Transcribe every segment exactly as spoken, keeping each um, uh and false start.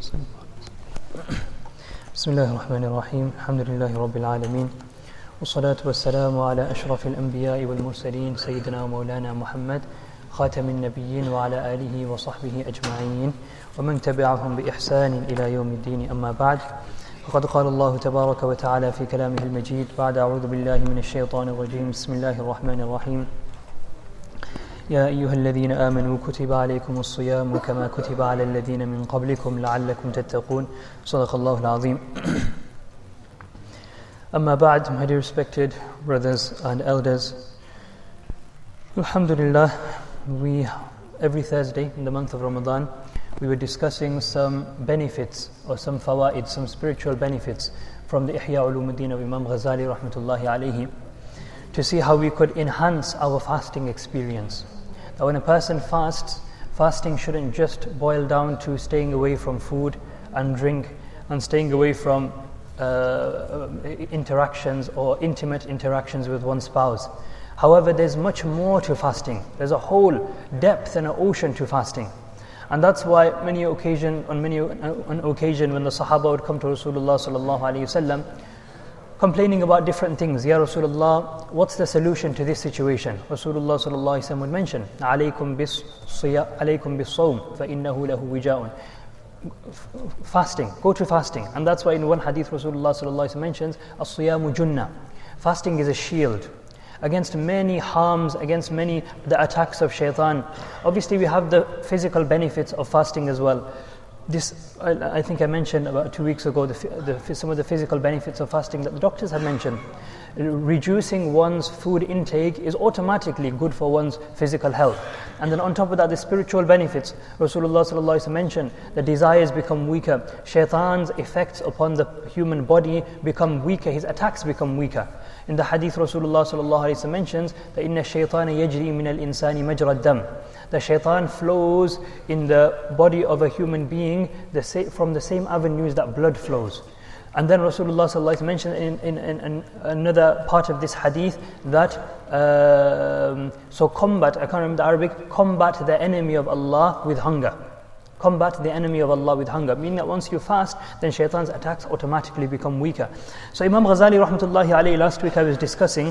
بسم الله الرحمن الرحيم الحمد لله رب العالمين والصلاة والسلام على أشرف الأنبياء والمرسلين سيدنا ومولانا محمد خاتم النبيين وعلى آله وصحبه أجمعين ومن تبعهم بإحسان إلى يوم الدين. أما بعد، فقد قال الله تبارك وتعالى في كلامه المجيد بعد أعوذ بالله من الشيطان الرجيم بسم الله الرحمن الرحيم يا أيها الذين آمنوا كتب عليكم الصيام كما كتب على الذين من قبلكم لعلكم تتقون. صدق الله العظيم. Amma ba'd, my dear respected brothers and elders, Alhamdulillah, we every Thursday in the month of Ramadan we were discussing some benefits or some fawaid, some spiritual benefits from the Ihya Ulumuddin of Imam Ghazali rahmatullahi alayhi, to see how we could enhance our fasting experience. That when a person fasts, fasting shouldn't just boil down to staying away from food and drink and staying away from uh, interactions or intimate interactions with one's spouse. However, there's much more to fasting. There's a whole depth and an ocean to fasting. And that's why many occasion, on many an occasion when the Sahaba would come to Rasulullah sallallahu alaihi wasallam complaining about different things. Ya Rasulullah, what's the solution to this situation? Rasulullah sallallahu alaihi wasallam would mention, "Alaykum bis siya, alaykum bis sawm, fa innahu lahu wija'un." Fasting, go to fasting. And that's why in one hadith Rasulullah sallallahu alaihi wasallam mentions, "As-siyamu junnah." Fasting is a shield against many harms, against many the attacks of shaitan. Obviously, we have the physical benefits of fasting as well. This, I, I think I mentioned about two weeks ago, the, the, some of the physical benefits of fasting that the doctors have mentioned. Reducing one's food intake is automatically good for one's physical health. And then on top of that, the spiritual benefits. Rasulullah sallallahu alaihi wasallam mentioned the desires become weaker. Shaitan's effects upon the human body become weaker. His attacks become weaker. In the hadith, Rasulullah sallallahu alaihi wasallam mentions that inna shaytana yajri min al-insani majra ad-dam. The shaitan flows in the body of a human being the sa- from the same avenues that blood flows. And then Rasulullah sallallahu alaihi wasallam mentioned in, in, in, in another part of this hadith that um, so combat, I can't remember the Arabic, combat the enemy of Allah with hunger. Combat the enemy of Allah with hunger, meaning that once you fast, then shaitan's attacks automatically become weaker. So Imam Ghazali rahmatullahi alayhi, last week I was discussing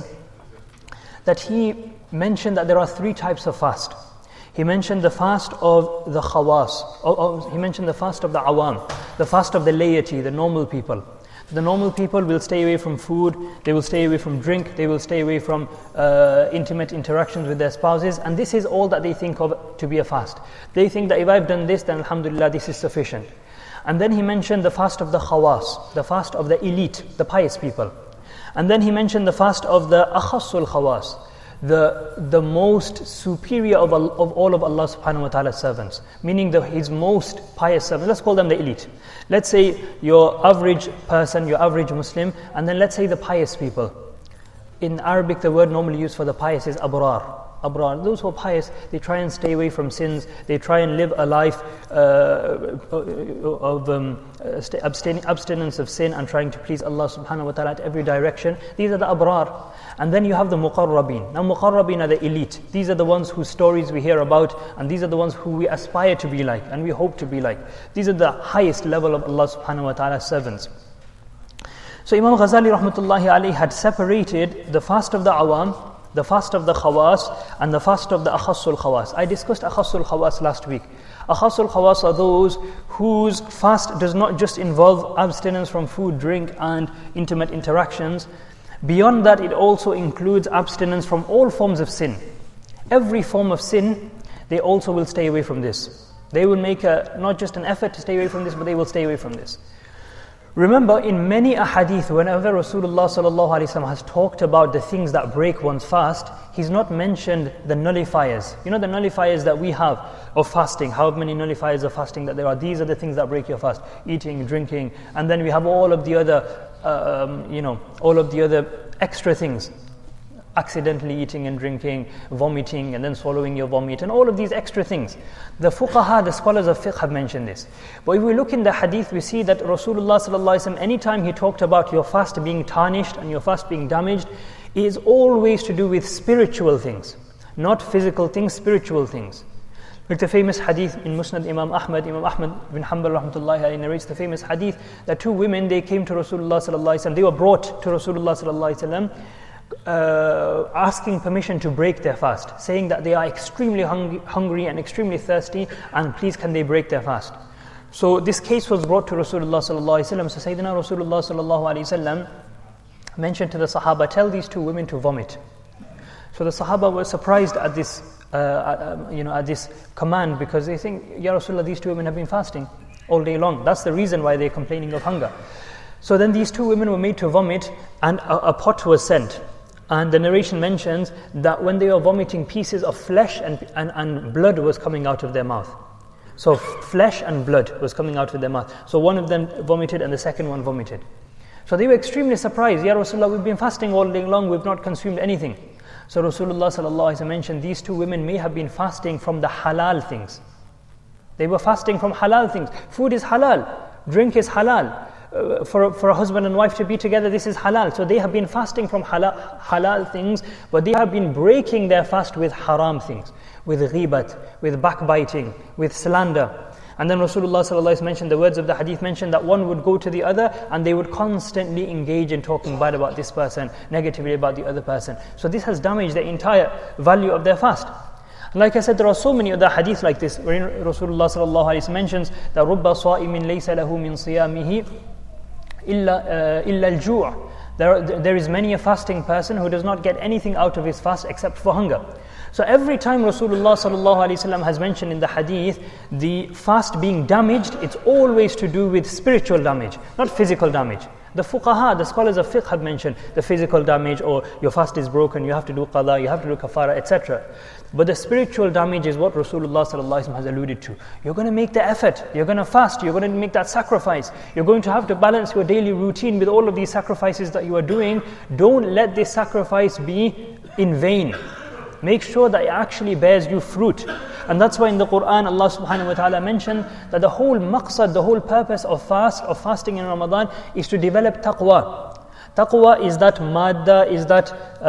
that he mentioned that there are three types of fast. He mentioned the fast of the khawas, or, or he mentioned the fast of the awam, the fast of the laity, the normal people. The normal people will stay away from food, they will stay away from drink, they will stay away from uh, intimate interactions with their spouses, and this is all that they think of to be a fast. They think that if I've done this, then alhamdulillah, this is sufficient. And then he mentioned the fast of the khawas, the fast of the elite, the pious people. And then he mentioned the fast of the akhassul khawas, the the most superior of, of all of Allah subhanahu wa ta'ala's servants, meaning the, his most pious servants. Let's call them the elite. Let's say your average person, your average Muslim, and then let's say the pious people. In Arabic, the word normally used for the pious is abrar. Abrar. Those who are pious, they try and stay away from sins. They try and live a life uh, of um, abstain, abstinence of sin and trying to please Allah subhanahu wa ta'ala at every direction. These are the abrar. And then you have the muqarrabin. Now muqarrabin are the elite. These are the ones whose stories we hear about, and these are the ones who we aspire to be like and we hope to be like. These are the highest level of Allah subhanahu wa ta'ala's servants. So Imam Ghazali rahmatullahi alayhi had separated the fast of the awam, the fast of the khawas, and the fast of the akhassul khawas. I discussed akhassul khawas last week. Akhassul khawas are those whose fast does not just involve abstinence from food, drink, and intimate interactions. Beyond that, it also includes abstinence from all forms of sin. Every form of sin, they also will stay away from this. They will make a, not just an effort to stay away from this, but they will stay away from this. Remember, in many ahadith, whenever Rasulullah sallallahu alaihi wasallam has talked about the things that break one's fast, he's not mentioned the nullifiers. You know the nullifiers that we have of fasting, how many nullifiers of fasting that there are. These are the things that break your fast: eating, drinking, and then we have all of the other, um, you know, all of the other extra things. Accidentally eating and drinking, vomiting and then swallowing your vomit, and all of these extra things. The fuqaha, the scholars of fiqh have mentioned this. But if we look in the hadith, we see that Rasulullah sallallahu alaihi wasallam, anytime he talked about your fast being tarnished and your fast being damaged, is always to do with spiritual things, not physical things, spiritual things. Like the famous hadith in Musnad Imam Ahmad, Imam Ahmad bin Hanbal rahmatullahi alayhi narrates the famous hadith that two women, they came to Rasulullah sallallahu alaihi wasallam, they were brought to Rasulullah sallallahu alaihi wasallam uh, asking permission to break their fast, saying that they are extremely hungry, hungry and extremely thirsty, and please can they break their fast. So this case was brought to Rasulullah sallallahu alaihi wasallam. So Sayyidina Rasulullah sallallahu alaihi wasallam mentioned to the Sahaba, tell these two women to vomit. So the Sahaba were surprised at this, uh, uh, you know, at this command, because they think, Ya Rasulullah, these two women have been fasting all day long. That's the reason why they're complaining of hunger. So then these two women were made to vomit, and a, a pot was sent. And the narration mentions that when they were vomiting, pieces of flesh and, and, and blood was coming out of their mouth. So flesh and blood was coming out of their mouth. So one of them vomited and the second one vomited. So they were extremely surprised. Ya Rasulullah, we've been fasting all day long, we've not consumed anything. So Rasulullah sallallahu alaihi wasallam mentioned these two women may have been fasting from the halal things. They were fasting from halal things. Food is halal, drink is halal. Uh, for, for a husband and wife to be together, this is halal. So they have been fasting from halal, halal things, but they have been breaking their fast with haram things, with ghibat, with backbiting, with slander. And then Rasulullah sallallahu alaihi wasallam mentioned, the words of the hadith mentioned that one would go to the other and they would constantly engage in talking bad about this person, negatively about the other person. So this has damaged the entire value of their fast. Like I said, there are so many other hadiths like this, where Rasulullah sallallahu alaihi wasallam mentions that رُبَّ صَائِمٍ لَيْسَ لَهُ مِنْ صِيَامِهِ إِلَّا إِلَّا الْجُوعِ. There, there is many a fasting person who does not get anything out of his fast except for hunger. So every time Rasulullah sallallahu alaihi wasallam has mentioned in the hadith the fast being damaged, it's always to do with spiritual damage, not physical damage. The fuqaha, the scholars of fiqh have mentioned the physical damage, or your fast is broken, you have to do qada, you have to do kafara, et cetera. But the spiritual damage is what Rasulullah sallallahu alaihi wasallam has alluded to. You're going to make the effort, you're going to fast, you're going to make that sacrifice. You're going to have to balance your daily routine with all of these sacrifices that you are doing. Don't let this sacrifice be in vain. Make sure that it actually bears you fruit. And that's why in the Quran Allah subhanahu wa ta'ala mentioned that the whole maqsad, the whole purpose of fast, of fasting in Ramadan is to develop taqwa. Taqwa is that madda, is that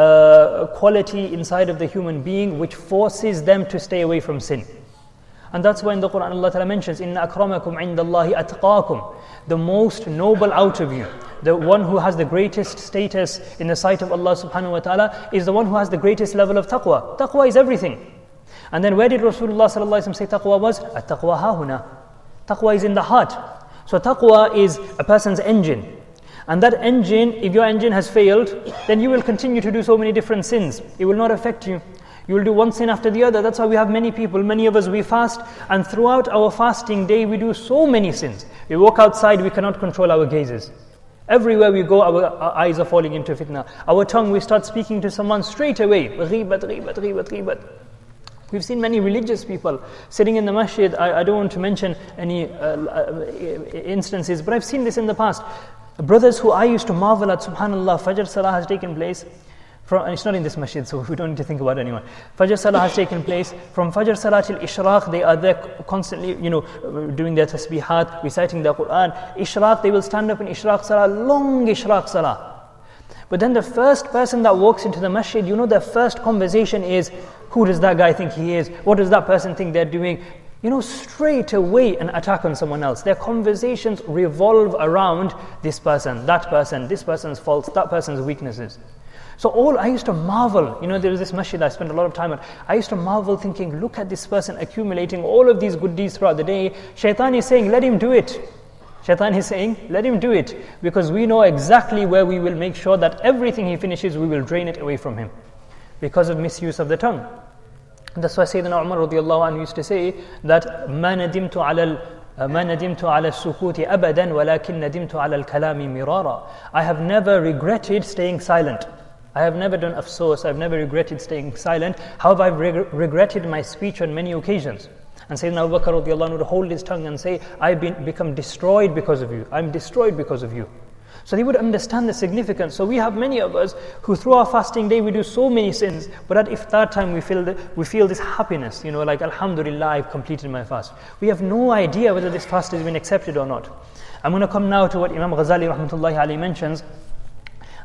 uh, quality inside of the human being which forces them to stay away from sin. And that's why in the Quran Allah ta'ala mentions, Inna akramakum indallahi atqakum. The most noble out of you, the one who has the greatest status in the sight of Allah subhanahu wa ta'ala, is the one who has the greatest level of taqwa. Taqwa is everything. And then where did Rasulullah sallallahu alaihi wasallam say taqwa was? At-taqwa hahuna. Taqwa is in the heart. So taqwa is a person's engine. And that engine, if your engine has failed, then you will continue to do so many different sins. It will not affect you. You will do one sin after the other. That's why we have many people, many of us, we fast, and throughout our fasting day, we do so many sins. We walk outside, we cannot control our gazes. Everywhere we go, our, our eyes are falling into fitna. Our tongue, we start speaking to someone straight away. Ghibat, ghibat, ghibat, ghibat. We've seen many religious people sitting in the masjid. I, I don't want to mention any uh, uh, instances, but I've seen this in the past. Brothers who I used to marvel at, subhanAllah, Fajr Salah has taken place. From, and it's not in this masjid, so we don't need to think about anyone. Fajr Salah has taken place. From Fajr Salah till Ishraq, they are there constantly, you know, doing their tasbihat, reciting the Quran. Ishraq, they will stand up in Ishraq Salah, long Ishraq Salah. But then the first person that walks into the masjid, you know, their first conversation is, who does that guy think he is? What does that person think they're doing? You know, straight away an attack on someone else. Their conversations revolve around this person, that person, this person's faults, that person's weaknesses. So all, I used to marvel, you know, there was this masjid I spent a lot of time on. I used to marvel thinking, look at this person accumulating all of these good deeds throughout the day. Shaitan is saying, let him do it. Shaitan is saying, let him do it. Because we know exactly where we will make sure that everything he finishes, we will drain it away from him. Because of misuse of the tongue. That's why Sayyidina Umar radiallahu anhu used to say that مَا نَدِمْتُ عَلَى مَا نَدِمْتُ عَلَى السُّكُوتِ أَبَدًا وَلَكِنْ نَدِمْتُ عَلَى الْكَلَامِ مِرَارًا. I have never regretted staying silent. I have never done afsos, I've never regretted staying silent. However, I've reg- regretted my speech on many occasions. And Sayyidina Abu Bakr radiallahu anhu would hold his tongue and say, I've been, become destroyed because of you. I'm destroyed because of you. So they would understand the significance. So we have many of us who through our fasting day, we do so many sins. But at iftar time, we feel, the, we feel this happiness, you know, like, Alhamdulillah, I've completed my fast. We have no idea whether this fast has been accepted or not. I'm going to come now to what Imam Ghazali rahmatullahi alayhi mentions,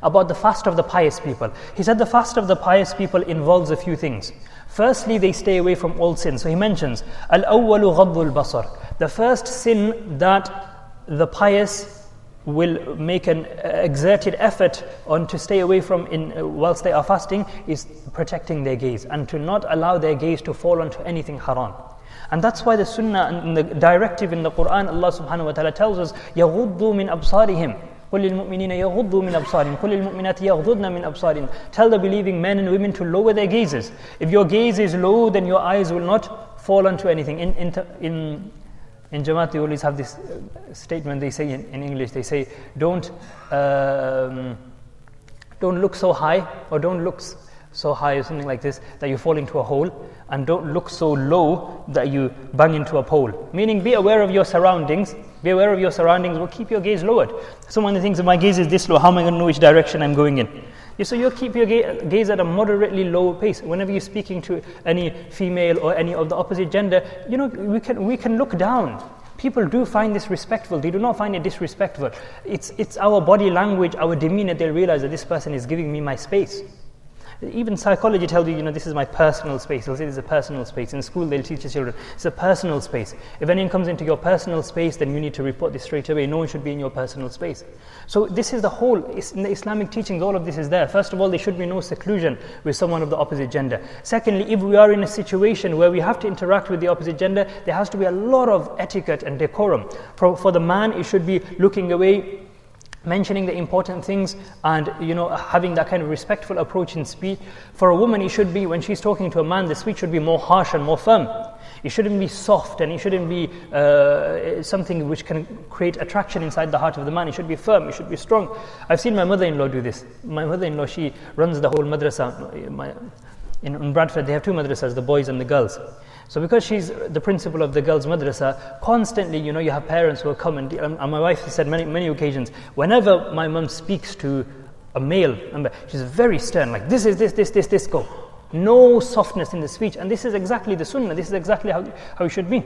about the fast of the pious people. He said the fast of the pious people involves a few things. Firstly, they stay away from all sins. So he mentions, Al-awwalu ghaddu al-basar. The first sin that the pious will make an exerted effort on to stay away from in uh, whilst they are fasting is protecting their gaze and to not allow their gaze to fall onto anything haram. And that's why the sunnah and the directive in the Quran, Allah subhanahu wa ta'ala tells us, يَغُضُّوا مِنْ أَبْصَارِهِمْ قُلْ لِلْمُؤْمِنِينَ يَغُضُّوا مِنْ أَبْصَارِهِمْ قُلْ لِلْمُؤْمِنَاتِ يَغْضُضْنَ مِنْ أَبْصَارِهِمْ. Tell the believing men and women to lower their gazes. If your gaze is low, then your eyes will not fall onto anything. In in in, in Jamaat, they always have this statement they say in, in English, they say, don't um, don't look so high, or don't look so high or something like this that you fall into a hole, and don't look so low that you bang into a pole. Meaning, be aware of your surroundings, be aware of your surroundings, but keep your gaze lowered. Someone thinks, if my gaze is this low, how am I going to know which direction I'm going in? Yeah, so you keep your ga- gaze at a moderately low pace. Whenever you're speaking to any female or any of the opposite gender, you know, we can we can look down. People do find this respectful. They do not find it disrespectful. It's it's our body language, our demeanor. They'll realize that this person is giving me my space. Even psychology tells you, you know, this is my personal space. They'll say this is a personal space. In school, they'll teach the children, it's a personal space. If anyone comes into your personal space, then you need to report this straight away. No one should be in your personal space. So this is the whole, in the Islamic teachings, all of this is there. First of all, there should be no seclusion with someone of the opposite gender. Secondly, if we are in a situation where we have to interact with the opposite gender, there has to be a lot of etiquette and decorum. For, for the man, it should be looking away, mentioning the important things, and you know, having that kind of respectful approach in speech. For a woman, it should be, when she's talking to a man, the speech should be more harsh and more firm. It shouldn't be soft, and it shouldn't be uh, something which can create attraction inside the heart of the man. It should be firm, it should be strong. I've seen my mother-in-law do this. My mother-in-law, she runs the whole madrasa. My, in, in Bradford, they have two madrasas, the boys and the girls. So because she's the principal of the girls' madrasa, constantly, you know, you have parents who will come, and, and my wife has said many, many occasions, whenever my mum speaks to a male member, she's very stern, like, this is this, this, this, this, go. No softness in the speech. And this is exactly the sunnah, this is exactly how, how it should be.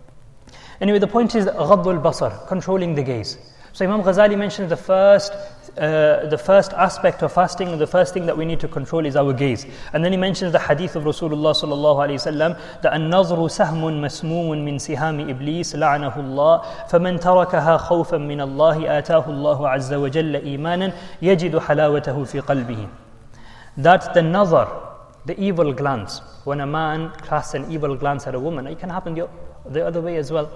Anyway, the point is ghaddu al-basar, controlling the gaze. So Imam Ghazali mentions the first uh, the first aspect of fasting, and the first thing that we need to control is our gaze. And then he mentions the hadith of Rasulullah sallallahu alaihi wasallam that an-nazru sahmun masmumun min sihami iblis la'anahu Allah faman tarakaha khawfan min Allah atahu Allah azza wa jalla imanan yajidu halawatahu fi qalbihi. That the nazar, the evil glance, when a man casts an evil glance at a woman, it can happen the, the other way as well.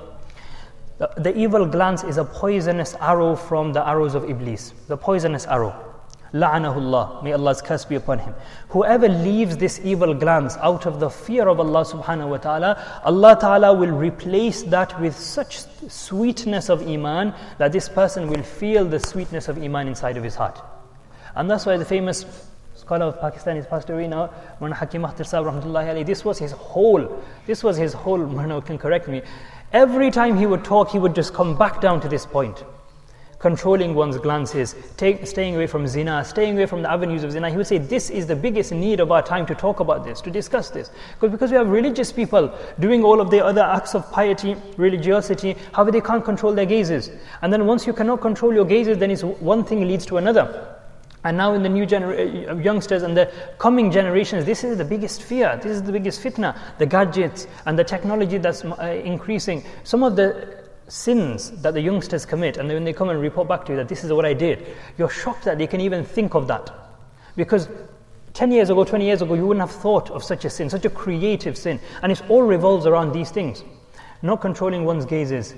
The, the evil glance is a poisonous arrow from the arrows of Iblis. The poisonous arrow. La'anahu Allah. May Allah's curse be upon him. Whoever leaves this evil glance out of the fear of Allah subhanahu wa ta'ala, Allah ta'ala will replace that with such sweetness of iman that this person will feel the sweetness of iman inside of his heart. And that's why the famous scholar of Pakistan is passed away now, Mulana Hakim Akhtar Sahib rahmatullahi alayhi, this was his whole, this was his whole, Mulana can correct me, every time he would talk, he would just come back down to this point. Controlling one's glances, take, staying away from zina, staying away from the avenues of zina. He would say this is the biggest need of our time, to talk about this, to discuss this. Because, because we have religious people doing all of their other acts of piety, religiosity, however they can't control their gazes. And then once you cannot control your gazes, then it's one thing leads to another. And now in the new gener- youngsters and the coming generations, this is the biggest fear, this is the biggest fitna, the gadgets and the technology that's uh, increasing. Some of the sins that the youngsters commit, and then when they come and report back to you that this is what I did, you're shocked that they can even think of that. Because ten years ago, twenty years ago, you wouldn't have thought of such a sin, such a creative sin. And it all revolves around these things. Not controlling one's gazes.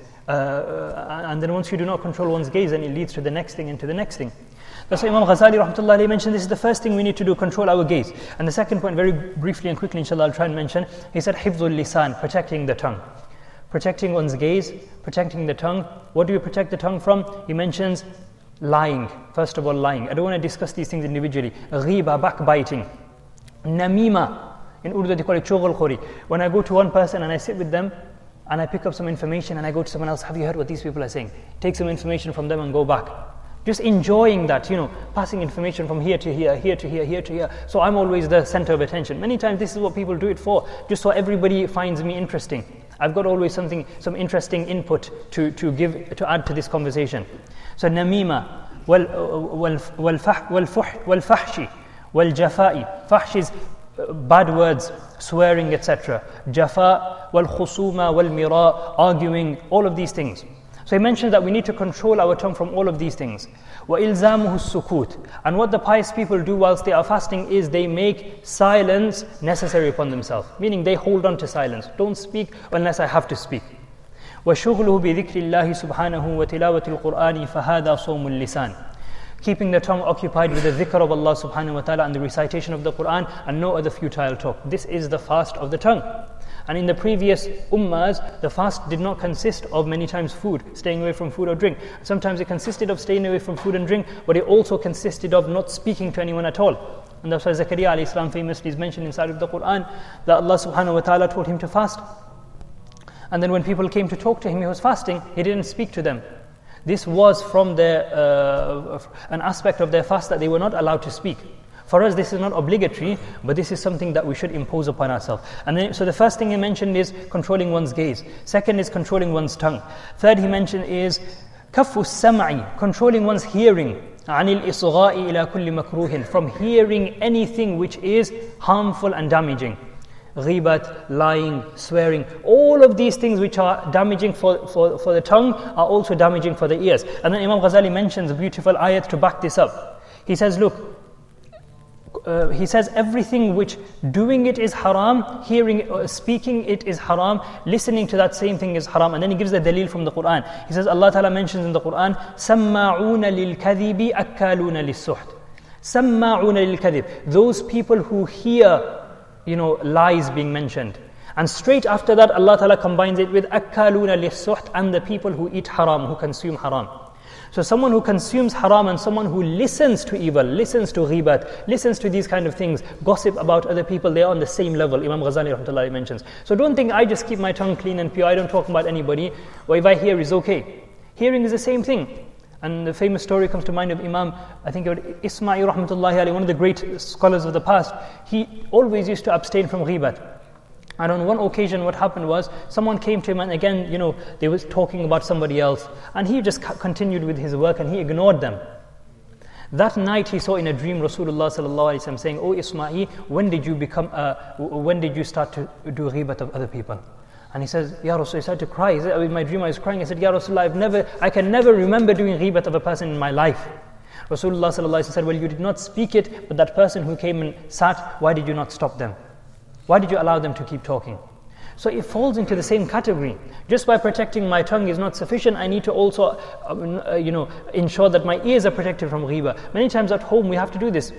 Uh, and then once you do not control one's gaze, then it leads to the next thing and to the next thing. That's why Imam Ghazali rahmatullahi alayhi mentioned this is the first thing we need to do, control our gaze. And the second point, very briefly and quickly inshallah I'll try and mention, he said hifzul lisan, protecting the tongue. Protecting one's gaze, protecting the tongue. What do you protect the tongue from? He mentions lying. First of all, lying. I don't want to discuss these things individually. Ghiba, backbiting. Namima. In Urdu they call it chughal khori. When I go to one person and I sit with them and I pick up some information and I go to someone else, have you heard what these people are saying? Take some information from them and go back. Just enjoying that, you know, passing information from here to here, here to here, here to here. So I'm always the center of attention. Many times this is what people do it for, just so everybody finds me interesting. I've got always something, some interesting input to, to give, to add to this conversation. So namima, وَالْفَحْشِ وَالْجَفَاءِ. Fahsh is bad words, swearing, et cetera. Jafa, wal-khusuma, wal-mira, arguing, all of these things. So he mentions that we need to control our tongue from all of these things. وَإِلْزَامُهُ السُّكُوتِ. And what the pious people do whilst they are fasting is they make silence necessary upon themselves. Meaning they hold on to silence. Don't speak unless I have to speak. وَشُغْلُهُ بِذِكْرِ اللَّهِ سُبْحَانَهُ وَتِلَاوَةِ الْقُرْآنِ فَهَذَا صَوْمُ اللِّسَانِ. Keeping the tongue occupied with the dhikr of Allah subhanahu wa ta'ala and the recitation of the Qur'an and no other futile talk. This is the fast of the tongue. And in the previous ummahs, the fast did not consist of many times food, staying away from food or drink. Sometimes it consisted of staying away from food and drink, but it also consisted of not speaking to anyone at all. And that's why Zakaria alayhi salam famously is mentioned inside of the Qur'an that Allah subhanahu wa ta'ala told him to fast. And then when people came to talk to him, he was fasting, he didn't speak to them. This was from their, uh, an aspect of their fast that they were not allowed to speak. For us, this is not obligatory, but this is something that we should impose upon ourselves. And then, so the first thing he mentioned is controlling one's gaze. Second is controlling one's tongue. Third he mentioned is kafu sam'i, controlling one's hearing. عَنِ الْإِصْغَاءِ إِلَى كُلِّ مَكْرُوهٍ, from hearing anything which is harmful and damaging. Ghibat, lying, swearing, all of these things which are damaging for, for, for the tongue are also damaging for the ears. And then Imam Ghazali mentions a beautiful ayat to back this up. He says, look, Uh, he says everything which doing it is haram, hearing, uh, speaking it is haram, listening to that same thing is haram. And then he gives the dalil from the Qur'an. He says Allah Ta'ala mentions in the Qur'an, سَمَّاعُونَ لِلْكَذِبِ أَكَّالُونَ لِلسُّحْتِ. سَمَّاعُونَ لِلْكَذِبِ, those people who hear, you know, lies being mentioned. And straight after that Allah Ta'ala combines it with أَكَّالُونَ لِلسُّحْتِ, and the people who eat haram, who consume haram. So someone who consumes haram and someone who listens to evil, listens to ghibat, listens to these kind of things, gossip about other people, they are on the same level, Imam Ghazali rahmatullahi mentions. So don't think I just keep my tongue clean and pure, I don't talk about anybody, or if I hear is okay. Hearing is the same thing. And the famous story comes to mind of Imam, I think it was Ismail rahmatullahi alayhi, one of the great scholars of the past. He always used to abstain from ghibat. And on one occasion what happened was, someone came to him and again, you know, they was talking about somebody else. And he just continued with his work and he ignored them. That night he saw in a dream Rasulullah sallallahu alaihi wasallam saying, "Oh Ismail, when did you become, uh, when did you start to do ghibat of other people?" And he says, Ya Rasul, he started to cry. He said, in my dream I was crying. I said, Ya Rasulullah, I've never, I can never remember doing ghibat of a person in my life. Rasulullah sallallahu alaihi wasallam said, well, you did not speak it, but that person who came and sat, why did you not stop them? Why did you allow them to keep talking? So it falls into the same category. Just by protecting my tongue is not sufficient. I need to also, um, uh, you know, ensure that my ears are protected from ghiba. Many times at home we have to do this.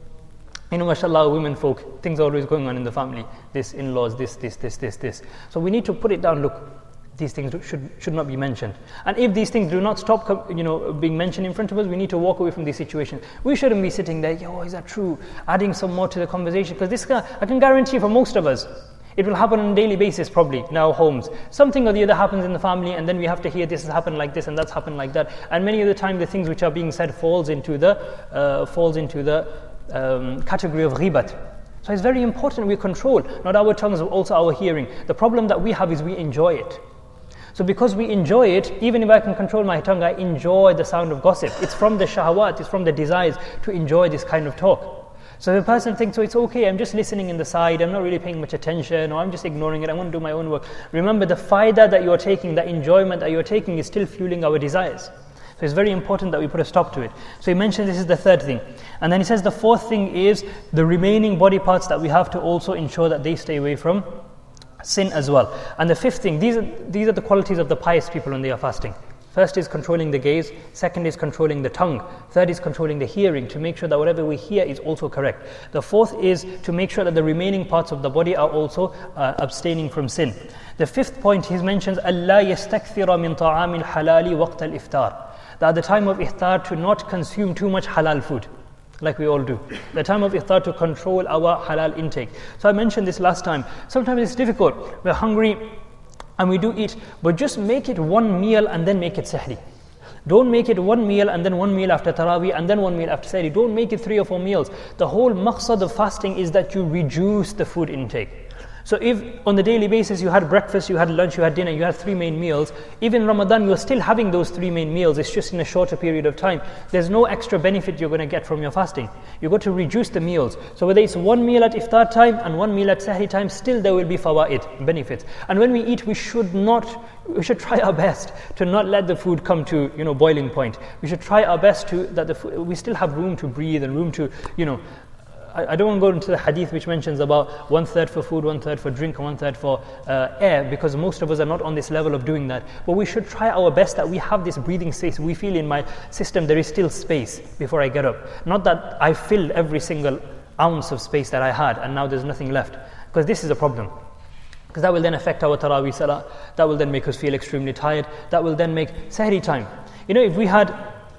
You know, mashallah, women folk, things are always going on in the family. This, in-laws, this, this, this, this, this. So we need to put it down. Look, these things should should not be mentioned. And if these things do not stop, you know, being mentioned in front of us, we need to walk away from these situations. We shouldn't be sitting there, yo, is that true? Adding some more to the conversation. Because this, I can guarantee for most of us, it will happen on a daily basis probably in our homes. Something or the other happens in the family and then we have to hear this has happened like this and that's happened like that. And many of the time the things which are being said falls into the uh, falls into the um, category of ghibat. So it's very important we control not our tongues but also our hearing. The problem that we have is we enjoy it. So because we enjoy it, even if I can control my tongue, I enjoy the sound of gossip. It's from the shahawat, it's from the desires to enjoy this kind of talk. So if a person thinks, so it's okay, I'm just listening in the side, I'm not really paying much attention, or I'm just ignoring it, I want to do my own work. Remember, the faidah that you're taking, the enjoyment that you're taking is still fueling our desires. So it's very important that we put a stop to it. So he mentioned this is the third thing. And then he says the fourth thing is the remaining body parts that we have to also ensure that they stay away from sin as well. And the fifth thing, these are, these are the qualities of the pious people when they are fasting. First is controlling the gaze, second is controlling the tongue, third is controlling the hearing to make sure that whatever we hear is also correct. The fourth is to make sure that the remaining parts of the body are also uh, abstaining from sin. The fifth point he mentions, أَلَّا يَسْتَكْثِرَ مِنْ طَعَامِ الْحَلَالِ وَقْتَ الْإِفْطَارِ, that at the time of iftar to not consume too much halal food, like we all do. The time of iftar to control our halal intake. So I mentioned this last time. Sometimes it's difficult. We're hungry and we do eat, but just make it one meal and then make it sahri. Don't make it one meal and then one meal after Taraweeh and then one meal after sahri. Don't make it three or four meals. The whole maqsad of fasting is that you reduce the food intake. So if on the daily basis you had breakfast, you had lunch, you had dinner, you had three main meals, even Ramadan you're still having those three main meals, it's just in a shorter period of time. There's no extra benefit you're going to get from your fasting. You've got to reduce the meals. So whether it's one meal at iftar time and one meal at sahri time, still there will be fawaid, benefits. And when we eat, we should not, we should try our best to not let the food come to, you know, boiling point. We should try our best to, that the food, we still have room to breathe and room to, you know, I don't want to go into the hadith which mentions about one third for food, one third for drink, and one third for uh, air, because most of us are not on this level of doing that. But we should try our best that we have this breathing space. We feel in my system there is still space before I get up. Not that I filled every single ounce of space that I had and now there's nothing left. Because this is a problem. Because that will then affect our Taraweeh Salah. That will then make us feel extremely tired. That will then make Sahri time. You know, if we had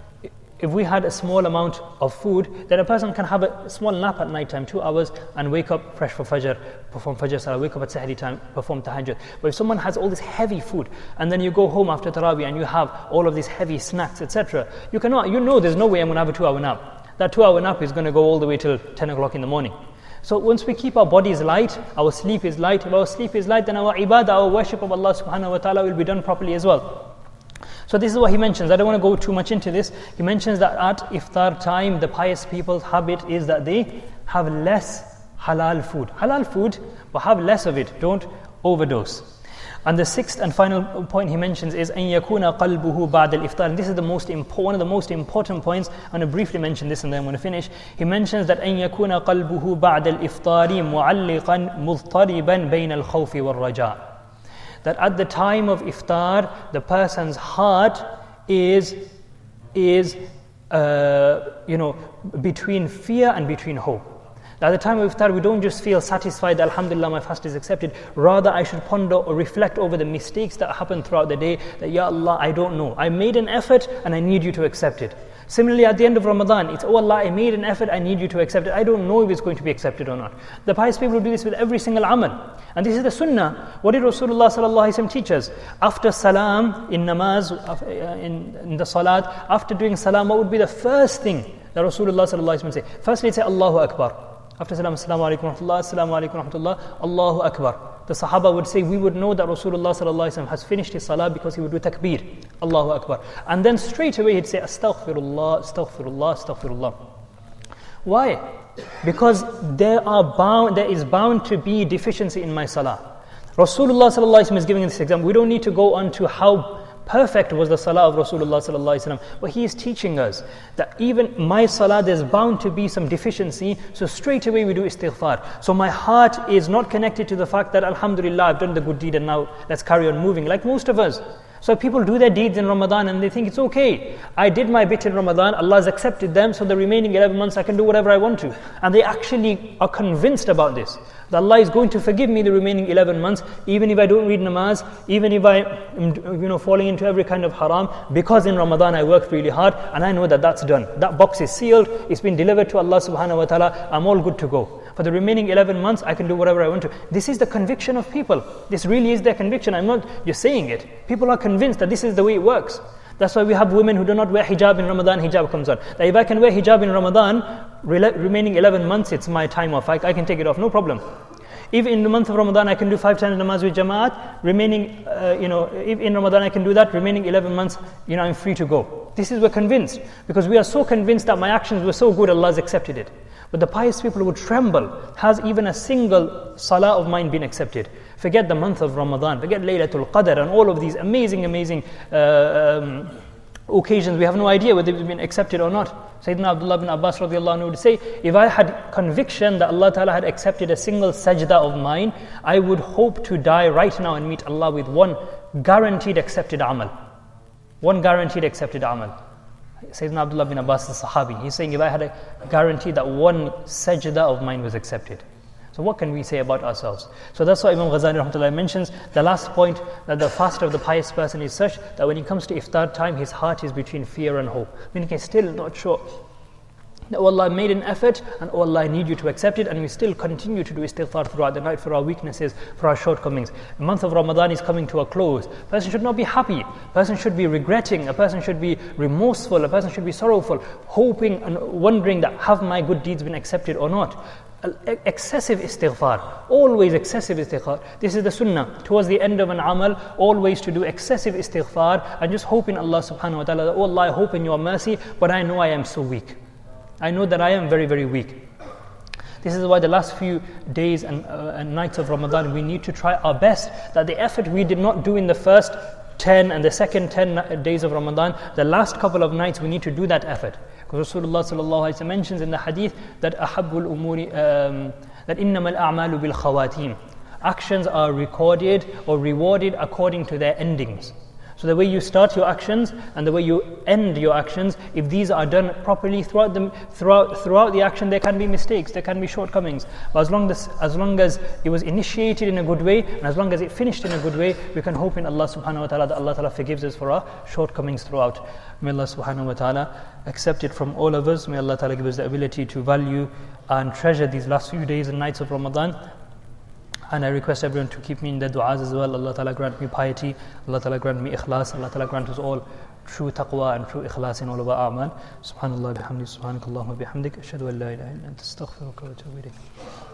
If we had a small amount of food, then a person can have a small nap at night time, two hours, and wake up fresh for Fajr, perform Fajr Salah, wake up at Sahri time, perform Tahajjud. But if someone has all this heavy food, and then you go home after Taraweeh and you have all of these heavy snacks, et cetera, you cannot, you know there's no way I'm going to have a two-hour nap. That two-hour nap is going to go all the way till ten o'clock in the morning. So once we keep our bodies light, our sleep is light. If our sleep is light, then our ibadah, our worship of Allah subhanahu wa ta'ala will be done properly as well. So this is what he mentions. I don't want to go too much into this. He mentions that at iftar time, the pious people's habit is that they have less halal food. Halal food, but have less of it. Don't overdose. And the sixth and final point he mentions is أَن يَكُونَ قَلْبُهُ بَعْدَ الْإِفْطَارِ. And this is the most impo- one of the most important points. I'm going to briefly mention this and then I'm going to finish. He mentions that أَن يَكُونَ قَلْبُهُ بَعْدَ الْإِفْطَارِ مُعَلِّقًا مُضْطَرِبًا بَيْنَ الْخَوْفِ وَالرَّجَاءِ. That at the time of iftar, the person's heart is, is uh, you know, between fear and between hope. At the time of iftar, we don't just feel satisfied that Alhamdulillah, my fast is accepted. Rather, I should ponder or reflect over the mistakes that happen throughout the day. That, Ya Allah, I don't know. I made an effort and I need you to accept it. Similarly, at the end of Ramadan, it's, oh Allah, I made an effort, I need you to accept it. I don't know if it's going to be accepted or not. The pious people do this with every single amal. And this is the sunnah. What did Rasulullah sallallahu alaihi wasallam teach us? After salam, in namaz, in, in the salat, after doing salam, what would be the first thing that Rasulullah sallallahu alaihi wasallam say? Firstly, say Allahu Akbar. After salam, assalamu alaikum wa rahmatullah, assalamu alaikum wa rahmatullah, Allahu Akbar. The Sahaba would say, we would know that Rasulullah sallallahu alaihi wasallam has finished his salah because he would do takbir, Allahu Akbar. And then straight away he'd say, astaghfirullah, astaghfirullah, astaghfirullah. Why? Because there are bound, there is bound to be deficiency in my salah. Rasulullah sallallahu alaihi wasallam is giving this example. We don't need to go on to how perfect was the salah of Rasulullah sallallahu alaihi wasallam, but he is teaching us that even my salah, there's bound to be some deficiency, so straight away we do istighfar. So my heart is not connected to the fact that Alhamdulillah, I've done the good deed and now let's carry on moving, like most of us. So people do their deeds in Ramadan and they think it's okay. I did my bit in Ramadan, Allah has accepted them, so the remaining eleven months I can do whatever I want to. And they actually are convinced about this. That Allah is going to forgive me the remaining eleven months, even if I don't read namaz, even if I am, you know, falling into every kind of haram, because in Ramadan I worked really hard and I know that that's done. That box is sealed, it's been delivered to Allah subhanahu wa ta'ala, I'm all good to go. For the remaining eleven months, I can do whatever I want to. This is the conviction of people. This really is their conviction. I'm not just saying it. People are convinced that this is the way it works. That's why we have women who do not wear hijab in Ramadan, hijab comes on. That if I can wear hijab in Ramadan, re- remaining eleven months, it's my time off. I, I can take it off, no problem. If in the month of Ramadan I can do five times namaz with Jamaat, remaining, uh, you know, if in Ramadan I can do that, remaining eleven months, you know, I'm free to go. This is, we're convinced. Because we are so convinced that my actions were so good, Allah has accepted it. But the pious people would tremble. Has even a single salah of mine been accepted? Forget the month of Ramadan, forget Laylatul Qadr and all of these amazing, amazing uh, um, occasions. We have no idea whether they've been accepted or not. Sayyidina Abdullah bin Abbas radiallahu anhu would say, if I had conviction that Allah Ta'ala had accepted a single sajda of mine, I would hope to die right now and meet Allah with one guaranteed accepted amal. One guaranteed accepted amal. Sayyidina Abdullah bin Abbas, the Sahabi, he's saying, if I had a guarantee that one sajda of mine was accepted. So what can we say about ourselves? So that's why Imam Ghazali rahmatullah mentions the last point, that the fast of the pious person is such that when he comes to iftar time, his heart is between fear and hope. Meaning he's still not sure. Oh Allah, I made an effort, and oh Allah, I need you to accept it, and we still continue to do istighfar throughout the night for our weaknesses, for our shortcomings. The month of Ramadan is coming to a close. A person should not be happy. A person should be regretting. A person should be remorseful. A person should be sorrowful, hoping and wondering that have my good deeds been accepted or not. excessive istighfar, always excessive istighfar. This is the sunnah. Towards the end of an amal, always to do excessive istighfar and just hope in Allah subhanahu wa ta'ala, oh Allah, I hope in your mercy, but I know I am so weak. I know that I am very, very weak. This is why the last few days and, uh, and nights of Ramadan, we need to try our best that the effort we did not do in the first ten and the second ten days of Ramadan, the last couple of nights, we need to do that effort. Because Rasulullah sallallahu alaihi wasallam mentions in the hadith that ahabbul umuri, um, that innamal a'malu bil khawatim. Actions are recorded or rewarded according to their endings. So the way you start your actions and the way you end your actions, if these are done properly throughout them, throughout throughout the action, there can be mistakes, there can be shortcomings. But as long as as long as it was initiated in a good way, and as long as it finished in a good way, we can hope in Allah subhanahu wa ta'ala that Allah ta'ala forgives us for our shortcomings throughout. May Allah subhanahu wa ta'ala accept it from all of us. May Allah ta'ala give us the ability to value and treasure these last few days and nights of Ramadan. And I request everyone to keep me in their du'as as well. Allah Ta'ala grant me piety. Allah Ta'ala grant me ikhlas. Allah Ta'ala grant us all true taqwa and true ikhlas in all of our a'mal. Subhanallah bihamdi, subhanakallahumma bihamdik. Ashhadu an la ilaha illa anta astaghfiruka wa atubu ilayk.